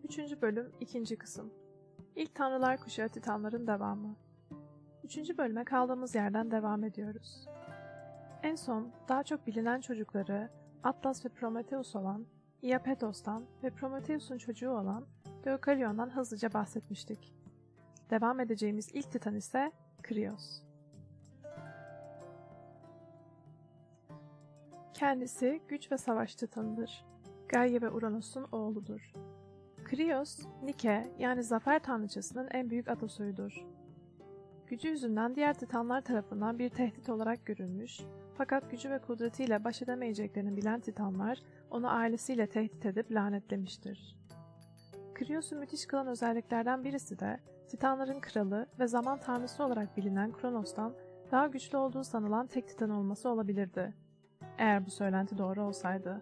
3. bölüm 2. kısım. İlk Tanrılar Kuşağı Titanların devamı. 3. bölüme kaldığımız yerden devam ediyoruz. En son daha çok bilinen çocukları Atlas ve Prometheus olan, Iapetos'tan ve Prometheus'un çocuğu olan Deukalion'dan hızlıca bahsetmiştik. Devam edeceğimiz ilk Titan ise Krios. Kendisi güç ve savaş titanıdır. Gaia ve Uranos'un oğludur. Krios, Nike yani zafer tanrıçasının en büyük atasoyudur. Gücü yüzünden diğer titanlar tarafından bir tehdit olarak görülmüş, fakat gücü ve kudretiyle baş edemeyeceklerini bilen titanlar onu ailesiyle tehdit edip lanetlemiştir. Krios'u müthiş kılan özelliklerden birisi de titanların kralı ve zaman tanrısı olarak bilinen Kronos'tan daha güçlü olduğu sanılan tek titan olması olabilirdi. Eğer bu söylenti doğru olsaydı.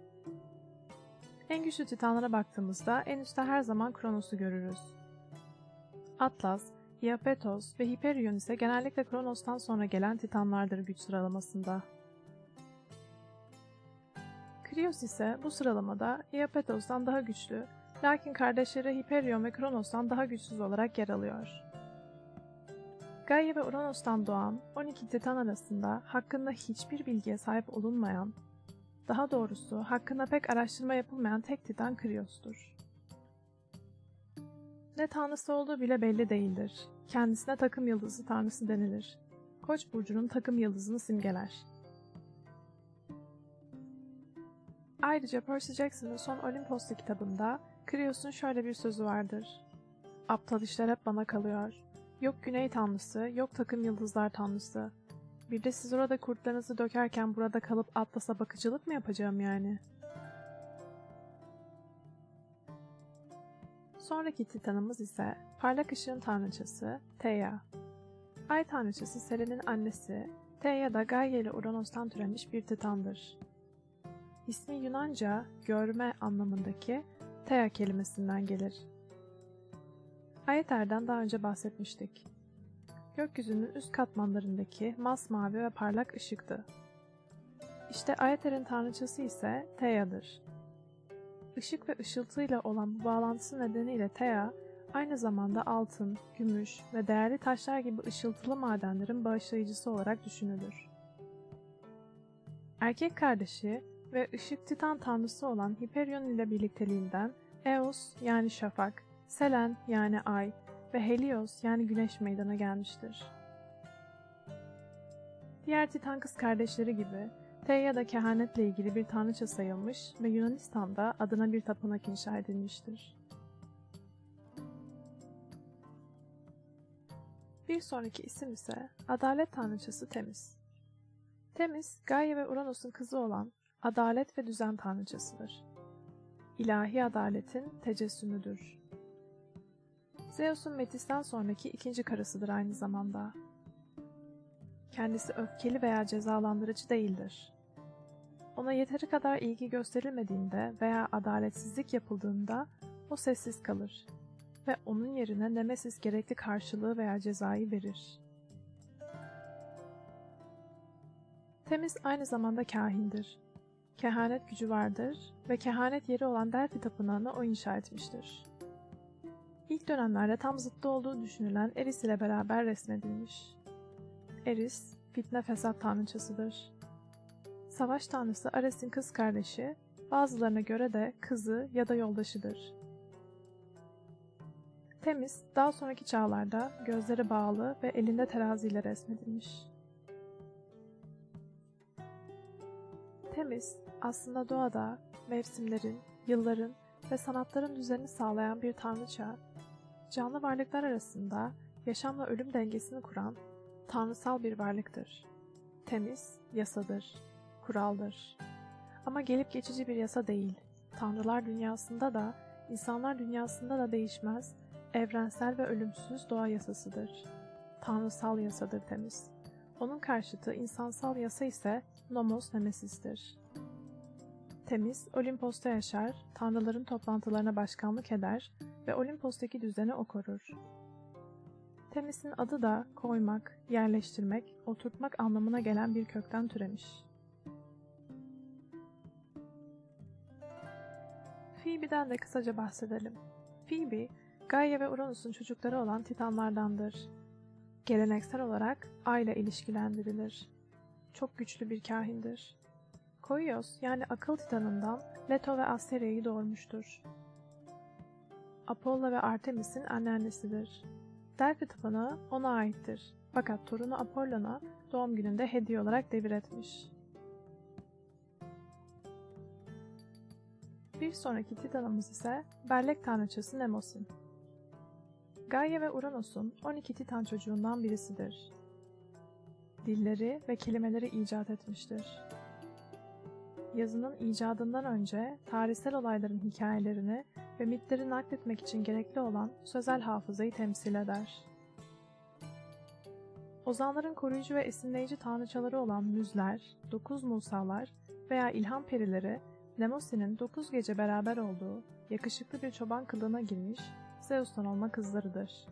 En güçlü titanlara baktığımızda en üstte her zaman Kronos'u görürüz. Atlas, Iapetos ve Hyperion ise genellikle Kronos'tan sonra gelen titanlardır güç sıralamasında. Krios ise bu sıralamada Iapetos'tan daha güçlü, lakin kardeşleri Hyperion ve Kronos'tan daha güçsüz olarak yer alıyor. Gaia ve Uranos'tan doğan 12 titan arasında hakkında hiçbir bilgiye sahip olunmayan, daha doğrusu hakkında pek araştırma yapılmayan tek titan Krios'tur. Ne tanrısı olduğu bile belli değildir. Kendisine takım yıldızı tanrısı denilir. Koç burcunun takım yıldızını simgeler. Ayrıca Percy Jackson'ın Son Olimpos'ta kitabında Krios'un şöyle bir sözü vardır. Aptal işler hep bana kalıyor. Yok güney tanrısı, yok takım yıldızlar tanrısı. Bir de siz orada kurtlarınızı dökerken burada kalıp Atlas'a bakıcılık mı yapacağım yani? Sonraki titanımız ise parlak ışığın tanrıçası Theia. Ay tanrıçası Selen'in annesi, Theia da Gaia ile Uranos'tan türemiş bir titandır. İsmi Yunanca görme anlamındaki Theia kelimesinden gelir. Aether'den daha önce bahsetmiştik. Gökyüzünün üst katmanlarındaki masmavi ve parlak ışıktı. İşte Aether'in tanrıçası ise Theia'dır. Işık ve ışıltıyla olan bu bağlantısı nedeniyle Theia, aynı zamanda altın, gümüş ve değerli taşlar gibi ışıltılı madenlerin bağışlayıcısı olarak düşünülür. Erkek kardeşi ve ışık titan tanrısı olan Hyperion ile birlikteliğinden Eos yani şafak, Selen yani ay ve Helios yani güneş meydana gelmiştir. Diğer titan kız kardeşleri gibi Theia da kehanetle ilgili bir tanrıça sayılmış ve Yunanistan'da adına bir tapınak inşa edilmiştir. Bir sonraki isim ise adalet tanrıçası Temis. Temis, Gaia ve Uranos'un kızı olan adalet ve düzen tanrıçasıdır. İlahi adaletin tecessümüdür. Zeus'un Metis'ten sonraki ikinci karısıdır aynı zamanda. Kendisi öfkeli veya cezalandırıcı değildir. Ona yeteri kadar ilgi gösterilmediğinde veya adaletsizlik yapıldığında o sessiz kalır ve onun yerine Nemesis gerekli karşılığı veya cezayı verir. Temis aynı zamanda kahindir. Kehanet gücü vardır ve kehanet yeri olan Delphi Tapınağı'nı o inşa etmiştir. İlk dönemlerde tam zıttı olduğu düşünülen Eris ile beraber resmedilmiş. Eris, fitne fesat tanrıçasıdır. Savaş tanrısı Ares'in kız kardeşi, bazılarına göre de kızı ya da yoldaşıdır. Temis, daha sonraki çağlarda gözleri bağlı ve elinde teraziyle resmedilmiş. Temis, aslında doğada, mevsimlerin, yılların ve sanatların düzenini sağlayan bir tanrıça, canlı varlıklar arasında yaşamla ölüm dengesini kuran tanrısal bir varlıktır. Temis, yasadır, kuraldır. Ama gelip geçici bir yasa değil, tanrılar dünyasında da, insanlar dünyasında da değişmez, evrensel ve ölümsüz doğa yasasıdır. Tanrısal yasadır Temis. Onun karşıtı insansal yasa ise Nomos Nemesis'tir. Temis, Olimpos'ta yaşar, tanrıların toplantılarına başkanlık eder ve Olimpos'taki düzeni o korur. Temis'in adı da koymak, yerleştirmek, oturtmak anlamına gelen bir kökten türemiş. Phoebe'den de kısaca bahsedelim. Phoebe, Gaia ve Uranus'un çocukları olan Titanlardandır. Geleneksel olarak Ay ile ilişkilendirilir. Çok güçlü bir kahindir. Koios yani akıl titanından Leto ve Asteria'yı doğurmuştur. Apollo ve Artemis'in anneannesidir. Delphi tapınağı ona aittir. Fakat torunu Apollon'a doğum gününde hediye olarak devir etmiş. Bir sonraki titanımız ise bellek tanrıçası Nemosin. Gaia ve Uranus'un 12 titan çocuğundan birisidir. Dilleri ve kelimeleri icat etmiştir. Yazının icadından önce tarihsel olayların hikayelerini ve mitleri nakletmek için gerekli olan sözel hafızayı temsil eder. Ozanların koruyucu ve esinleyici tanrıçaları olan müzler, 9 musalar veya ilham perileri, Nemosin'in 9 gece beraber olduğu yakışıklı bir çoban kılığına girmiş Zeus'tan olma kızlarıdır.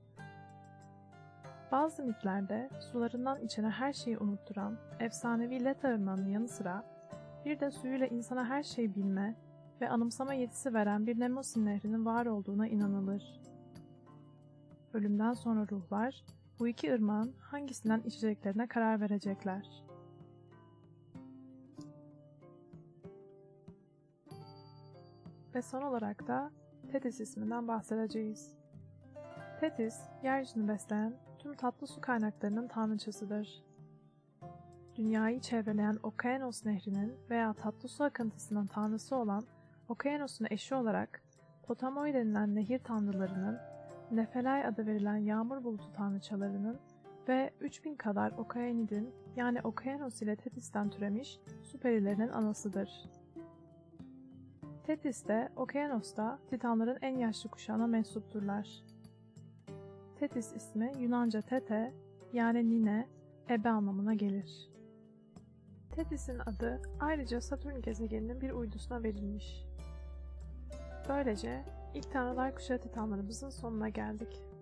Bazı mitlerde sularından içine her şeyi unutturan efsanevi Leta ırmağının yanı sıra bir de suyuyla insana her şeyi bilme ve anımsama yetisi veren bir Nemosin nehrinin var olduğuna inanılır. Ölümden sonra ruhlar bu iki ırmağın hangisinden içeceklerine karar verecekler. Ve son olarak da Tethys isminden bahsedeceğiz. Tethys, yeryüzünü besleyen tüm tatlı su kaynaklarının tanrıçasıdır. Dünyayı çevreleyen Okyanos nehrinin veya tatlı su akıntısının tanrısı olan Okyanos'un eşi olarak Potamoi denilen nehir tanrılarının, Nefelay adı verilen yağmur bulutu tanrıçalarının ve 3000 kadar Okyanidin yani Okyanos ile Tethys'ten türemiş su perilerinin anasıdır. Tethys de Okyanos'ta Titanların en yaşlı kuşağına mensupturlar. Tethys ismi Yunanca Tete yani nine, ebe anlamına gelir. Tethys'in adı ayrıca Satürn gezegeninin bir uydusuna verilmiş. Böylece ilk tanrılar kuşağı Titanlarımızın sonuna geldik.